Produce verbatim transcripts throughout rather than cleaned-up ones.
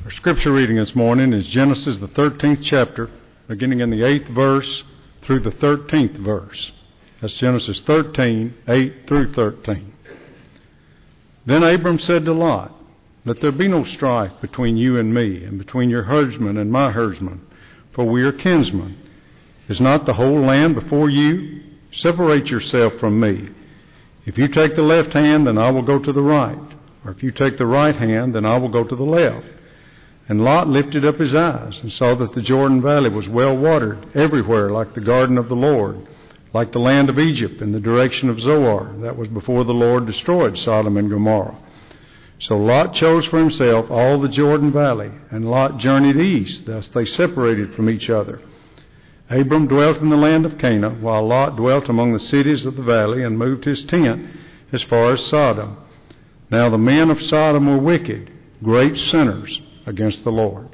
Our scripture reading this morning is Genesis, the thirteenth chapter, beginning in the eighth verse through the thirteenth verse. That's Genesis thirteen, eight through thirteen. Then Abram said to Lot, "Let there be no strife between you and me, and between your herdsmen and my herdsmen, for we are kinsmen. Is not the whole land before you? Separate yourself from me. If you take the left hand, then I will go to the right. Or if you take the right hand, then I will go to the left." And Lot lifted up his eyes and saw that the Jordan Valley was well watered everywhere, like the garden of the Lord, like the land of Egypt in the direction of Zoar. That was before the Lord destroyed Sodom and Gomorrah. So Lot chose for himself all the Jordan Valley, and Lot journeyed east. Thus they separated from each other. Abram dwelt in the land of Canaan, while Lot dwelt among the cities of the valley and moved his tent as far as Sodom. Now the men of Sodom were wicked, great sinners against the Lord.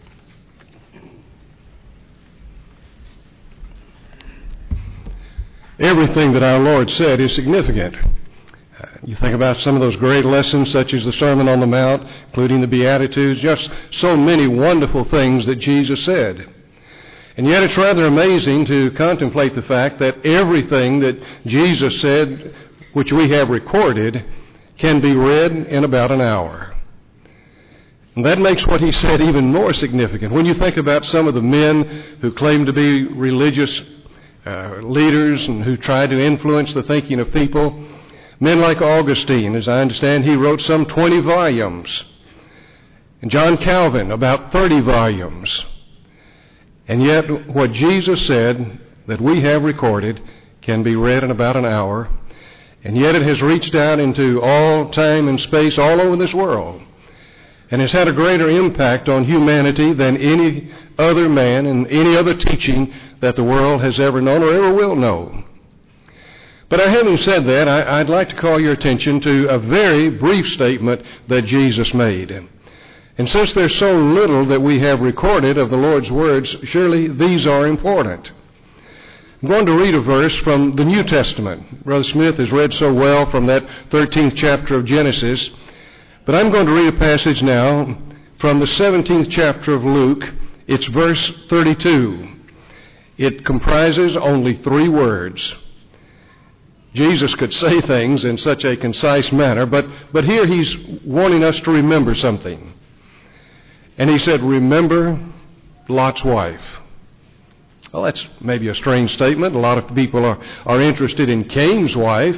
Everything that our Lord said is significant. Uh, you think about some of those great lessons, such as the Sermon on the Mount, including the Beatitudes, just so many wonderful things that Jesus said. And yet it's rather amazing to contemplate the fact that everything that Jesus said, which we have recorded, can be read in about an hour. And that makes what he said even more significant. When you think about some of the men who claim to be religious uh, leaders and who try to influence the thinking of people, men like Augustine, as I understand, he wrote some twenty volumes. And John Calvin, about thirty volumes. And yet what Jesus said that we have recorded can be read in about an hour. And yet it has reached out into all time and space all over this world, and has had a greater impact on humanity than any other man and any other teaching that the world has ever known or ever will know. But having said that, I, I'd like to call your attention to a very brief statement that Jesus made. And since there's so little that we have recorded of the Lord's words, surely these are important. I'm going to read a verse from the New Testament. Brother Smith has read so well from that thirteenth chapter of Genesis. But I'm going to read a passage now from the seventeenth chapter of Luke. It's verse thirty-two. It comprises only three words. Jesus could say things in such a concise manner, but, but here he's wanting us to remember something. And he said, "Remember Lot's wife." Well, that's maybe a strange statement. A lot of people are, are interested in Cain's wife.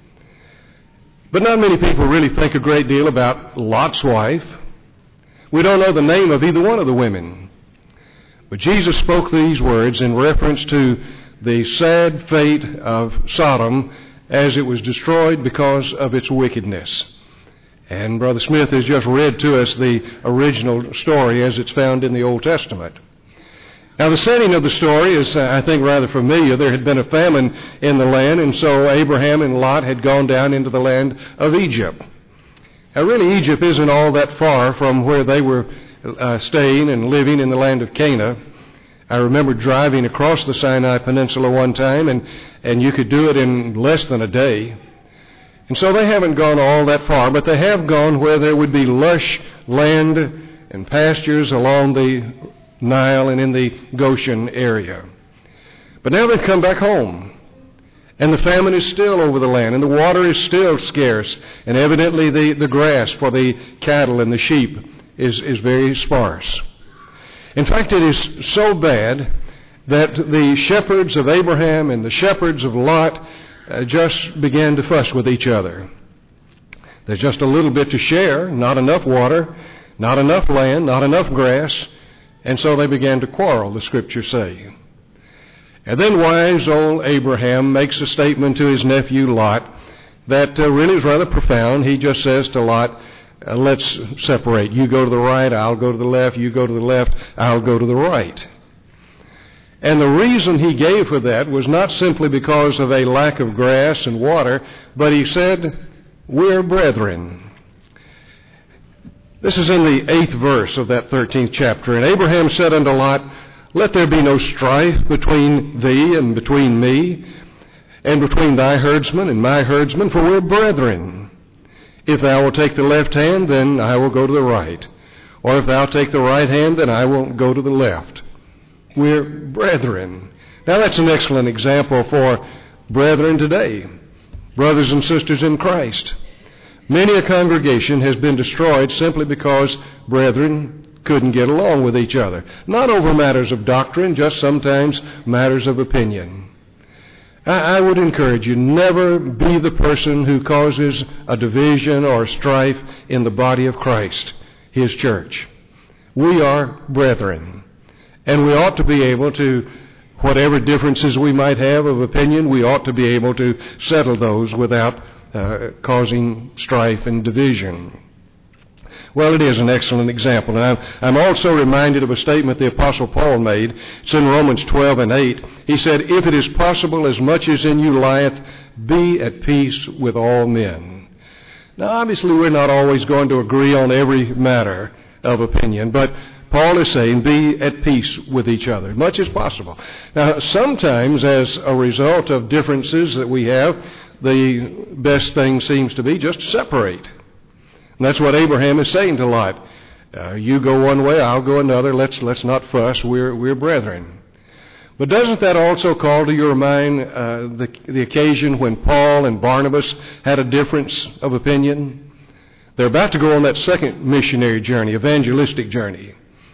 But not many people really think a great deal about Lot's wife. We don't know the name of either one of the women. But Jesus spoke these words in reference to the sad fate of Sodom as it was destroyed because of its wickedness. And Brother Smith has just read to us the original story as it's found in the Old Testament. Now, the setting of the story is, uh, I think, rather familiar. There had been a famine in the land, and so Abraham and Lot had gone down into the land of Egypt. Now, really, Egypt isn't all that far from where they were uh, staying and living in the land of Canaan. I remember driving across the Sinai Peninsula one time, and, and you could do it in less than a day. And so they haven't gone all that far, but they have gone where there would be lush land and pastures along the Nile and in the Goshen area. But now they've come back home, and the famine is still over the land, and the water is still scarce, and evidently the, the grass for the cattle and the sheep is, is very sparse. In fact, it is so bad that the shepherds of Abraham and the shepherds of Lot uh, just began to fuss with each other. There's just a little bit to share, not enough water, not enough land, not enough grass. And so they began to quarrel, the Scriptures say. And then wise old Abraham makes a statement to his nephew Lot that uh, really is rather profound. He just says to Lot, uh, let's separate. You go to the right, I'll go to the left. You go to the left, I'll go to the right. And the reason he gave for that was not simply because of a lack of grass and water, but he said, "We're brethren." This is in the eighth verse of that thirteenth chapter. "And Abraham said unto Lot, Let there be no strife between thee and between me, and between thy herdsmen and my herdsmen, for we're brethren. If thou wilt take the left hand, then I will go to the right. Or if thou take the right hand, then I will go to the left. We're brethren. Now that's an excellent example for brethren today, brothers and sisters in Christ. Many a congregation has been destroyed simply because brethren couldn't get along with each other. Not over matters of doctrine, just sometimes matters of opinion. I, I would encourage you, never be the person who causes a division or strife in the body of Christ, His church. We are brethren, and we ought to be able to, whatever differences we might have of opinion, we ought to be able to settle those without uh, causing strife and division. Well, it is an excellent example. And I'm, I'm also reminded of a statement the Apostle Paul made. It's in Romans twelve and eight. He said, if it is possible, as much as in you lieth, be at peace with all men. Now, obviously, we're not always going to agree on every matter of opinion, but Paul is saying, be at peace with each other, as much as possible. Now, sometimes, as a result of differences that we have, the best thing seems to be just to separate. And that's what Abraham is saying to Lot. Uh, you go one way, I'll go another. Let's let's not fuss. We're we're brethren. But doesn't that also call to your mind uh, the the occasion when Paul and Barnabas had a difference of opinion? They're about to go on that second missionary journey, evangelistic journey.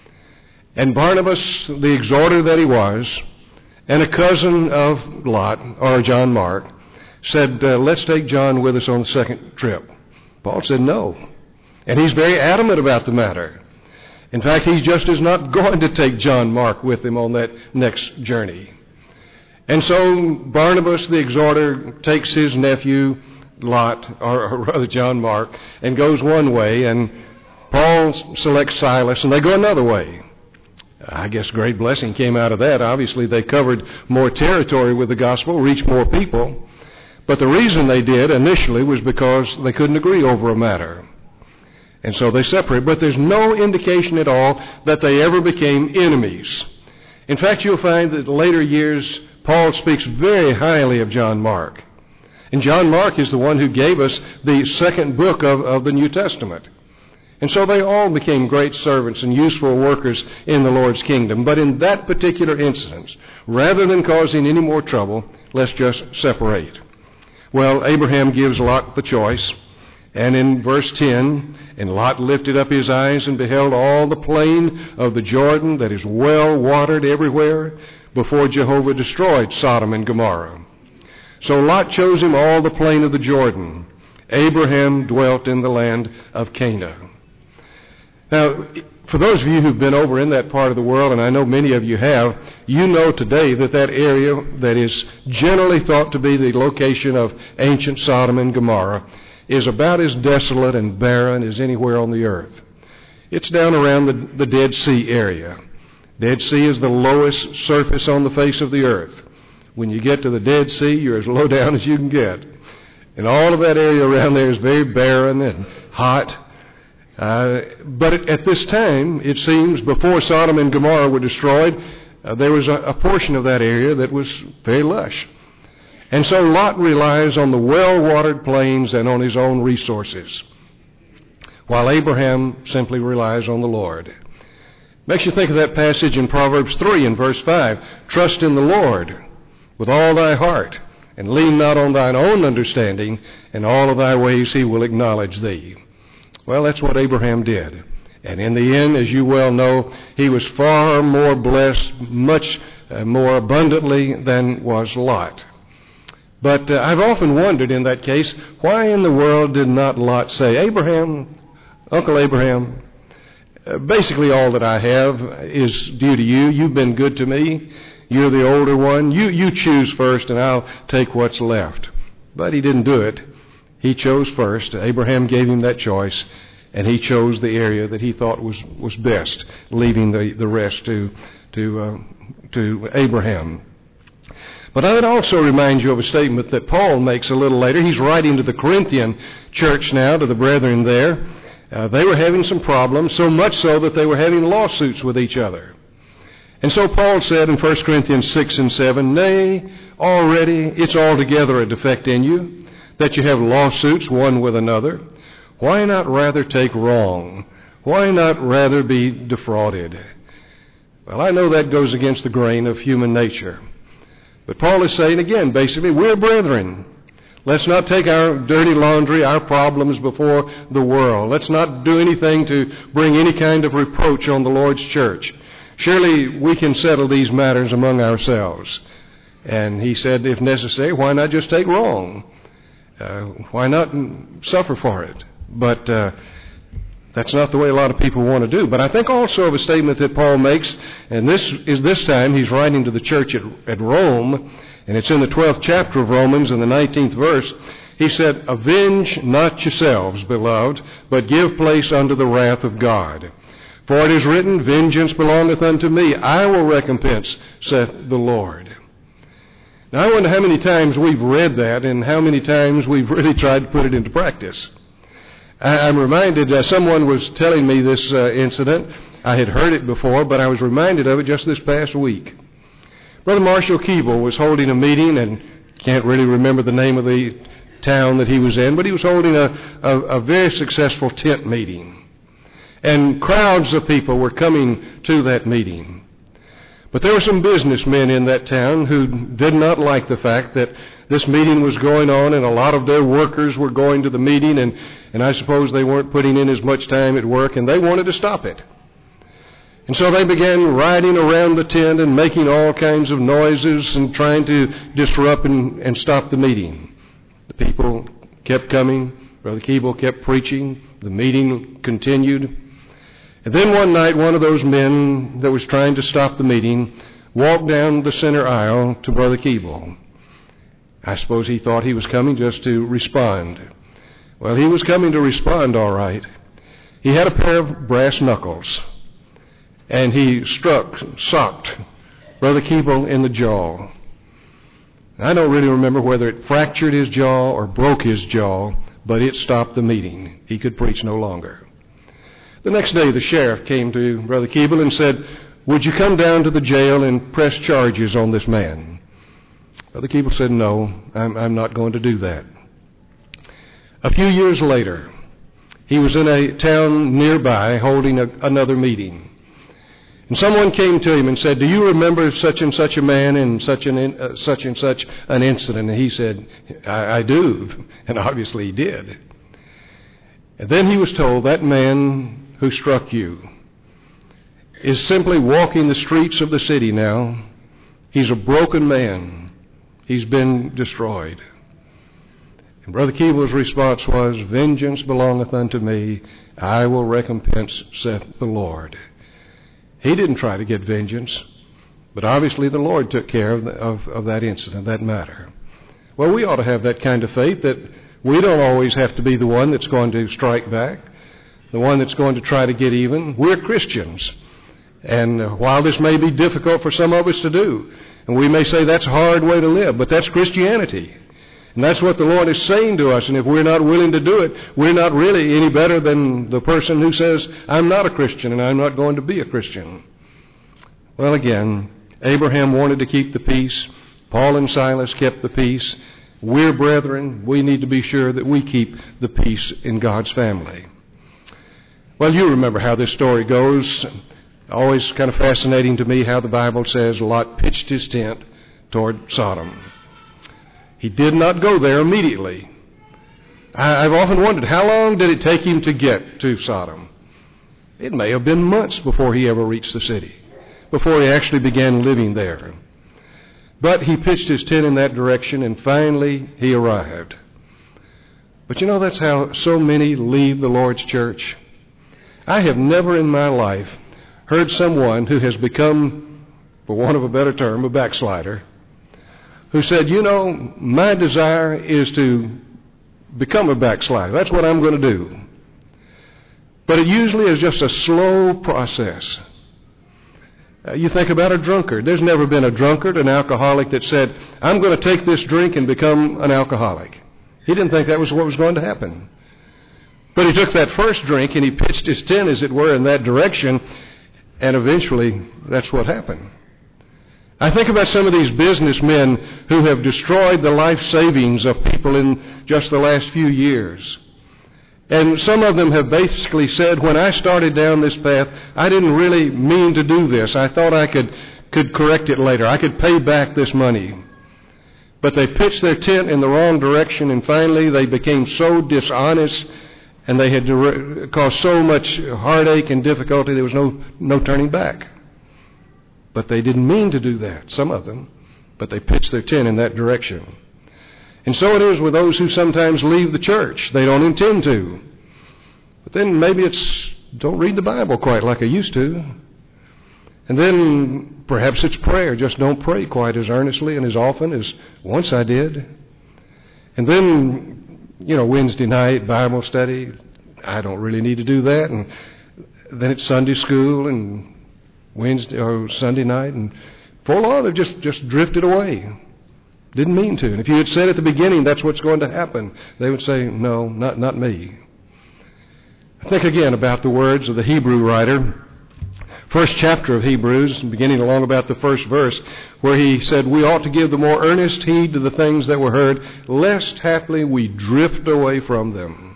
And Barnabas, the exhorter that he was, and a cousin of Lot, or John Mark, said, uh, let's take John with us on the second trip. Paul said no. And he's very adamant about the matter. In fact, he just is not going to take John Mark with him on that next journey. And so Barnabas, the exhorter, takes his nephew, Lot, or, or rather John Mark, and goes one way, and Paul selects Silas, and they go another way. I guess great blessing came out of that. Obviously, they covered more territory with the gospel, reached more people. But the reason they did initially was because they couldn't agree over a matter. And so they separated. But there's no indication at all that they ever became enemies. In fact, you'll find that in later years, Paul speaks very highly of John Mark. And John Mark is the one who gave us the second book of, of the New Testament. And so they all became great servants and useful workers in the Lord's kingdom. But in that particular instance, rather than causing any more trouble, let's just separate. Well, Abraham gives Lot the choice. And in verse ten, and Lot lifted up his eyes and beheld all the plain of the Jordan that is well watered everywhere, before Jehovah destroyed Sodom and Gomorrah. So Lot chose him all the plain of the Jordan. Abraham dwelt in the land of Canaan. Now, for those of you who've been over in that part of the world, and I know many of you have, you know today that that area that is generally thought to be the location of ancient Sodom and Gomorrah is about as desolate and barren as anywhere on the earth. It's down around the, the Dead Sea area. Dead Sea is the lowest surface on the face of the earth. When you get to the Dead Sea, you're as low down as you can get. And all of that area around there is very barren and hot. Uh, but at, at this time, it seems, before Sodom and Gomorrah were destroyed, uh, there was a, a portion of that area that was very lush. And so Lot relies on the well-watered plains and on his own resources, while Abraham simply relies on the Lord. Makes you think of that passage in Proverbs three and verse five. Trust in the Lord with all thy heart, and lean not on thine own understanding. In all of thy ways he will acknowledge thee. Well, that's what Abraham did. And in the end, as you well know, he was far more blessed, much more abundantly than was Lot. But uh, I've often wondered in that case, why in the world did not Lot say, Abraham, Uncle Abraham, uh, basically all that I have is due to you. You've been good to me. You're the older one. You, you choose first, and I'll take what's left. But he didn't do it. He chose first. Abraham gave him that choice, and he chose the area that he thought was, was best, leaving the, the rest to, to, uh, to Abraham. But I would also remind you of a statement that Paul makes a little later. He's writing to the Corinthian church now, to the brethren there. Uh, they were having some problems, so much so that they were having lawsuits with each other. And so Paul said in First Corinthians six and seven, Nay, already it's altogether a defect in you, that you have lawsuits one with another. Why not rather take wrong Why not rather be defrauded? Well, I know that goes against the grain of human nature. But Paul is saying again, basically, we're brethren. Let's not take our dirty laundry, our problems before the world. Let's not do anything to bring any kind of reproach on the Lord's church. Surely we can settle these matters among ourselves. And he said, if necessary, why not just take wrong? Uh, why not suffer for it? But uh, that's not the way a lot of people want to do. But I think also of a statement that Paul makes, and this is this time he's writing to the church at, at Rome, and it's in the twelfth chapter of Romans in the nineteenth verse. He said, avenge not yourselves, beloved, but give place unto the wrath of God. For it is written, vengeance belongeth unto me, I will recompense, saith the Lord. Now I wonder how many times we've read that and how many times we've really tried to put it into practice. I'm reminded, uh, someone was telling me this uh, incident. I had heard it before, but I was reminded of it just this past week. Brother Marshall Keeble was holding a meeting, and can't really remember the name of the town that he was in, but he was holding a, a, a very successful tent meeting. And crowds of people were coming to that meeting. But there were some businessmen in that town who did not like the fact that this meeting was going on and a lot of their workers were going to the meeting, and, and I suppose they weren't putting in as much time at work, and they wanted to stop it. And so they began riding around the tent and making all kinds of noises and trying to disrupt and, and stop the meeting. The people kept coming. Brother Keeble kept preaching. The meeting continued. And then one night, one of those men that was trying to stop the meeting walked down the center aisle to Brother Keeble. I suppose he thought he was coming just to respond. Well, he was coming to respond all right. He had a pair of brass knuckles, and he struck, socked Brother Keeble in the jaw. I don't really remember whether it fractured his jaw or broke his jaw, but it stopped the meeting. He could preach no longer. The next day, the sheriff came to Brother Keeble and said, would you come down to the jail and press charges on this man? Brother Keeble said, no, I'm, I'm not going to do that. A few years later, he was in a town nearby holding a, another meeting. And someone came to him and said, do you remember such and such a man and such, an in, uh, such and such an incident? And he said, I, I do. And obviously he did. And then he was told, that man who struck you is simply walking the streets of the city now. He's a broken man. He's been destroyed. And Brother Keeble's response was, vengeance belongeth unto me. I will recompense, saith the Lord. He didn't try to get vengeance, but obviously the Lord took care of, the, of, of that incident, that matter. Well, we ought to have that kind of faith that we don't always have to be the one that's going to strike back, the one that's going to try to get even. We're Christians. And uh, while this may be difficult for some of us to do, and we may say that's a hard way to live, but that's Christianity. And that's what the Lord is saying to us. And if we're not willing to do it, we're not really any better than the person who says, I'm not a Christian and I'm not going to be a Christian. Well, again, Abraham wanted to keep the peace. Paul and Silas kept the peace. We're brethren. We need to be sure that we keep the peace in God's family. Well, you remember how this story goes. Always kind of fascinating to me how the Bible says Lot pitched his tent toward Sodom. He did not go there immediately. I've often wondered, how long did it take him to get to Sodom? It may have been months before he ever reached the city, before he actually began living there. But he pitched his tent in that direction, and finally he arrived. But you know, that's how so many leave the Lord's church. I have never in my life heard someone who has become, for want of a better term, a backslider, who said, you know, my desire is to become a backslider. That's what I'm going to do. But it usually is just a slow process. Uh, you think about a drunkard. There's never been a drunkard, an alcoholic, that said, I'm going to take this drink and become an alcoholic. He didn't think that was what was going to happen. But he took that first drink and he pitched his tent, as it were, in that direction, and eventually that's what happened. I think about some of these businessmen who have destroyed the life savings of people in just the last few years. And some of them have basically said, when I started down this path, I didn't really mean to do this. I thought I could, could correct it later. I could pay back this money. But they pitched their tent in the wrong direction, and finally they became so dishonest, and they had to cause so much heartache and difficulty, there was no, no turning back. But they didn't mean to do that, some of them, but they pitched their tent in that direction. And so it is with those who sometimes leave the church. They don't intend to. But then maybe it's don't read the Bible quite like I used to. And then perhaps it's prayer. Just don't pray quite as earnestly and as often as once I did. And then, you know, Wednesday night Bible study, I don't really need to do that. And then it's Sunday school and Wednesday or Sunday night. And for a while they've just, just drifted away. Didn't mean to. And if you had said at the beginning that's what's going to happen, they would say, no, not, not me. Think again about the words of the Hebrew writer, first chapter of Hebrews, beginning along about the first verse, where he said, we ought to give the more earnest heed to the things that were heard, lest haply we drift away from them.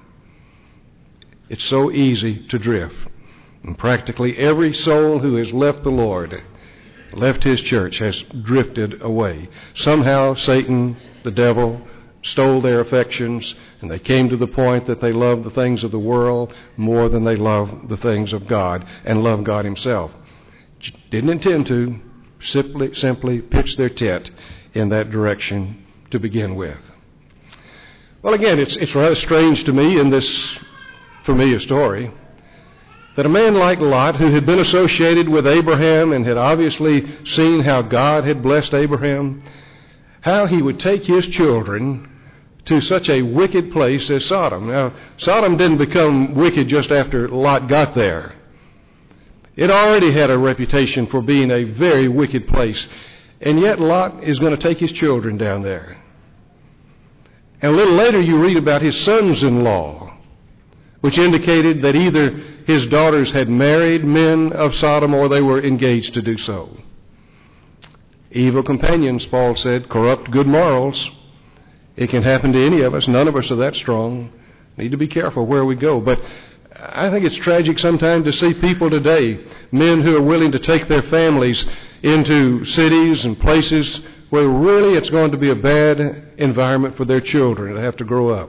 It's so easy to drift. And practically every soul who has left the Lord, left his church, has drifted away. Somehow Satan, the devil, stole their affections, and they came to the point that they loved the things of the world more than they loved the things of God and loved God himself. Didn't intend to, simply, simply pitch their tent in that direction to begin with. Well, again, it's, it's rather strange to me in this familiar story that a man like Lot, who had been associated with Abraham and had obviously seen how God had blessed Abraham, how he would take his children to such a wicked place as Sodom. Now, Sodom didn't become wicked just after Lot got there. It already had a reputation for being a very wicked place. And yet Lot is going to take his children down there. And a little later you read about his sons-in-law, which indicated that either his daughters had married men of Sodom or they were engaged to do so. Evil companions, Paul said, corrupt good morals. It can happen to any of us. None of us are that strong. Need to be careful where we go. But I think it's tragic sometimes to see people today, men who are willing to take their families into cities and places where really it's going to be a bad environment for their children to have to grow up.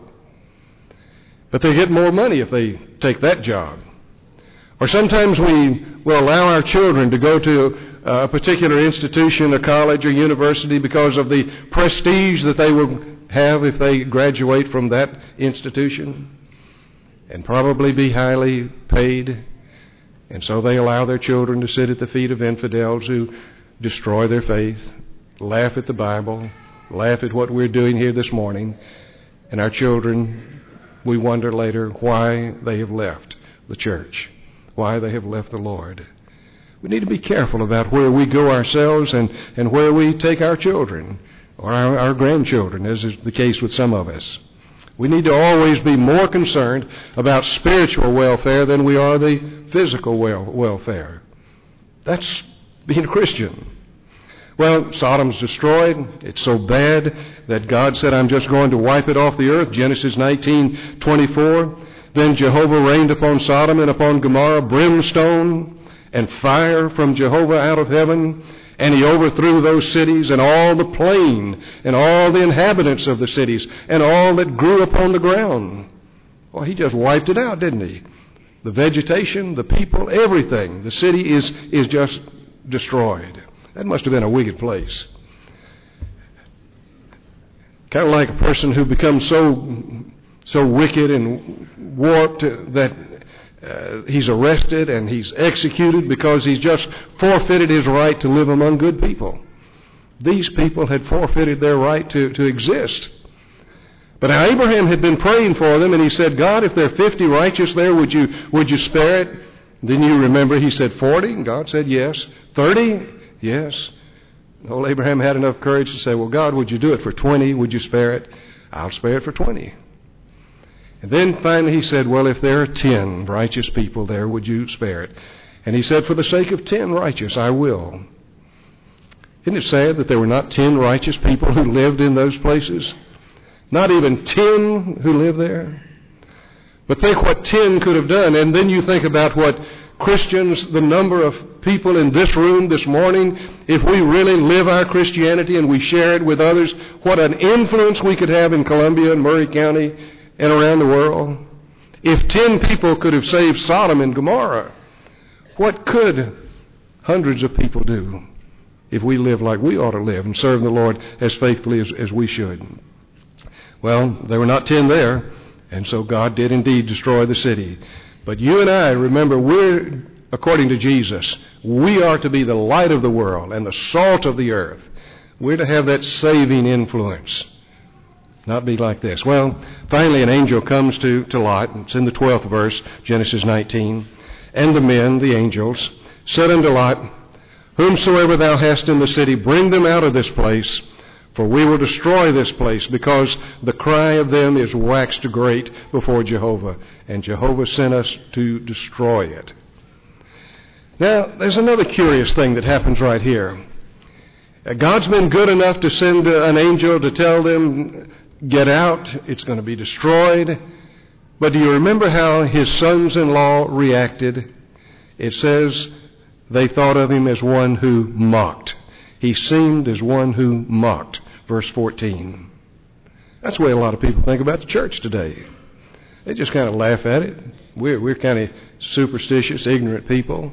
But they get more money if they take that job. Or sometimes we will allow our children to go to a particular institution, a college or university, because of the prestige that they will have if they graduate from that institution, and probably be highly paid. And so they allow their children to sit at the feet of infidels who destroy their faith, laugh at the Bible, laugh at what we're doing here this morning. And our children, we wonder later why they have left the church, why they have left the Lord. We need to be careful about where we go ourselves and, and where we take our children or our, our grandchildren, as is the case with some of us. We need to always be more concerned about spiritual welfare than we are the physical wel- welfare. That's being a Christian. Well, Sodom's destroyed. It's so bad that God said, I'm just going to wipe it off the earth. Genesis nineteen twenty-four. Then Jehovah rained upon Sodom and upon Gomorrah brimstone and fire from Jehovah out of heaven, and he overthrew those cities and all the plain and all the inhabitants of the cities and all that grew upon the ground. Well, he just wiped it out, didn't he? The vegetation, the people, everything. The city is, is just destroyed. That must have been a wicked place. Kind of like a person who becomes so, so wicked and warped that Uh, he's arrested and he's executed because he's just forfeited his right to live among good people. These people had forfeited their right to, to exist. But now Abraham had been praying for them, and he said, God, if there are fifty righteous there, would you would you spare it? Then you remember he said forty, and God said yes. thirty? Yes. Old Abraham had enough courage to say, well, God, would you do it for twenty? Would you spare it? I'll spare it for twenty. And then finally he said, well, if there are ten righteous people there, would you spare it? And he said, for the sake of ten righteous, I will. Isn't it sad that there were not ten righteous people who lived in those places? Not even ten who lived there? But think what ten could have done, and then you think about what Christians, the number of people in this room this morning, if we really live our Christianity and we share it with others, what an influence we could have in Columbia and Murray County and around the world. If ten people could have saved Sodom and Gomorrah, what could hundreds of people do if we live like we ought to live and serve the Lord as faithfully as, as we should? Well, there were not ten there, and so God did indeed destroy the city. But you and I, remember, we're, according to Jesus, we are to be the light of the world and the salt of the earth. We're to have that saving influence, not be like this. Well, finally an angel comes to, to Lot. It's in the twelfth verse, Genesis nineteen. And the men, the angels, said unto Lot, Whomsoever thou hast in the city, bring them out of this place, for we will destroy this place, because the cry of them is waxed great before Jehovah, and Jehovah sent us to destroy it. Now, there's another curious thing that happens right here. God's been good enough to send an angel to tell them, get out, it's going to be destroyed. But do you remember how his sons-in-law reacted? It says they thought of him as one who mocked. He seemed as one who mocked. Verse fourteen. That's the way a lot of people think about the church today. They just kind of laugh at it. We're, we're kind of superstitious, ignorant people.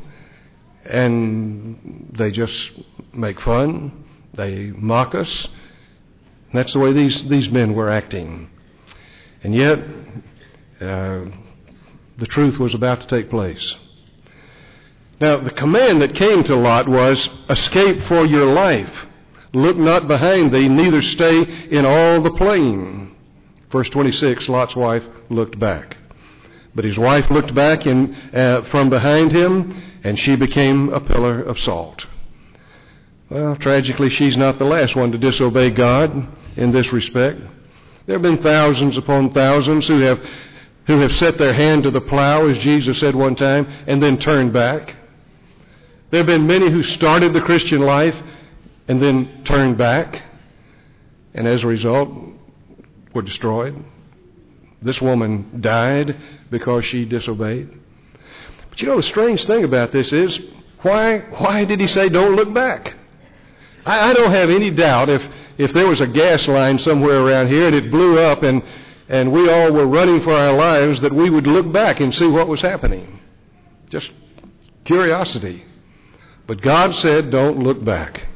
And they just make fun. They mock us. And that's the way these, these men were acting. And yet, uh, the truth was about to take place. Now, the command that came to Lot was, escape for your life. Look not behind thee, neither stay in all the plain. Verse twenty-six, Lot's wife looked back. But his wife looked back in, uh, from behind him, and she became a pillar of salt. Well, tragically, she's not the last one to disobey God in this respect. There have been thousands upon thousands who have who have set their hand to the plow, as Jesus said one time, and then turned back. There have been many who started the Christian life and then turned back, and as a result, were destroyed. This woman died because she disobeyed. But you know, the strange thing about this is, why why did he say don't look back? I, I don't have any doubt if, if there was a gas line somewhere around here and it blew up and, and we all were running for our lives, that we would look back and see what was happening. Just curiosity. But God said don't look back.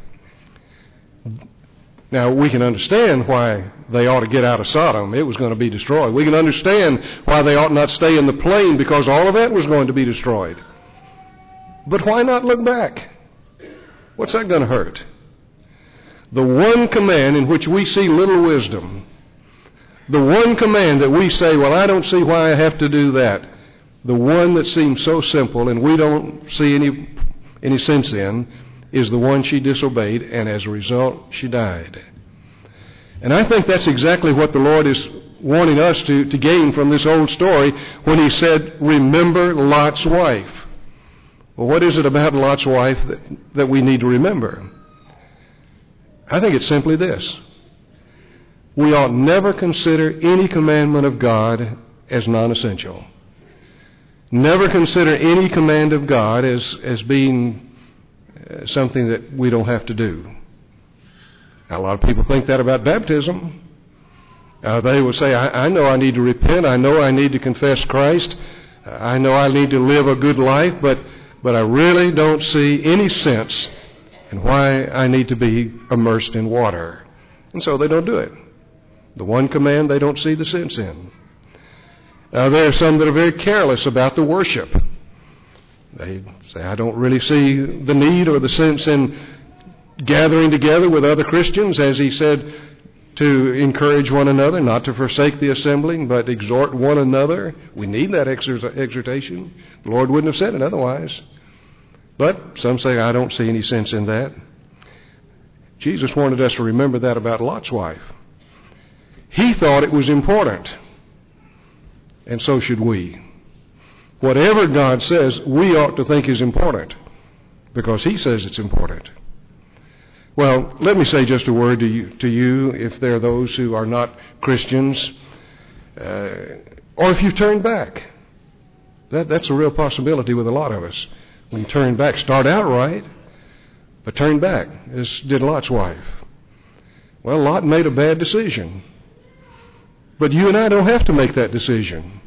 Now, we can understand why they ought to get out of Sodom. It was going to be destroyed. We can understand why they ought not stay in the plain, because all of that was going to be destroyed. But why not look back? What's that going to hurt? The one command in which we see little wisdom, the one command that we say, well, I don't see why I have to do that, the one that seems so simple and we don't see any, any sense in, is the one she disobeyed, and as a result, she died. And I think that's exactly what the Lord is wanting us to, to gain from this old story when he said, remember Lot's wife. Well, what is it about Lot's wife that, that we need to remember? I think it's simply this. We ought never consider any commandment of God as non-essential. Never consider any command of God as, as being something that we don't have to do. Now, a lot of people think that about baptism. Uh, they will say, I, I know I need to repent. I know I need to confess Christ. Uh, I know I need to live a good life, but, but I really don't see any sense in why I need to be immersed in water. And so they don't do it. The one command they don't see the sense in. Uh, there are some that are very careless about the worship. They say, I don't really see the need or the sense in gathering together with other Christians, as he said, to encourage one another, not to forsake the assembling, but exhort one another. We need that exhortation. The Lord wouldn't have said it otherwise. But some say, I don't see any sense in that. Jesus wanted us to remember that about Lot's wife. He thought it was important, and so should we. Whatever God says, we ought to think is important, because he says it's important. Well, let me say just a word to you, to you if there are those who are not Christians. Uh, Or if you turn back. That, that's a real possibility with a lot of us. We can turn back, start out right, but turn back, as did Lot's wife. Well, Lot made a bad decision. But you and I don't have to make that decision.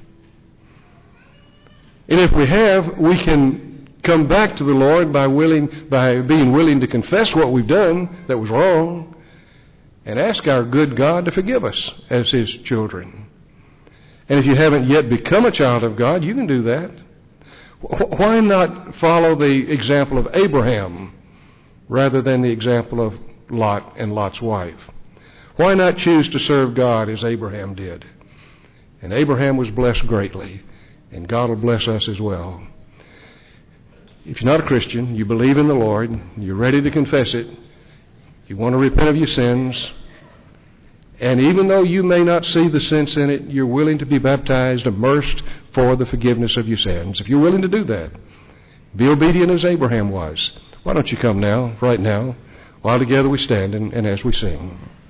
And if we have, we can come back to the Lord by willing, by being willing to confess what we've done that was wrong and ask our good God to forgive us as His children. And if you haven't yet become a child of God, you can do that. Why not follow the example of Abraham rather than the example of Lot and Lot's wife? Why not choose to serve God as Abraham did? And Abraham was blessed greatly, and God will bless us as well. If you're not a Christian, you believe in the Lord, you're ready to confess it, you want to repent of your sins, and even though you may not see the sense in it, you're willing to be baptized, immersed for the forgiveness of your sins. If you're willing to do that, be obedient as Abraham was. Why don't you come now, right now, while together we stand and, and as we sing.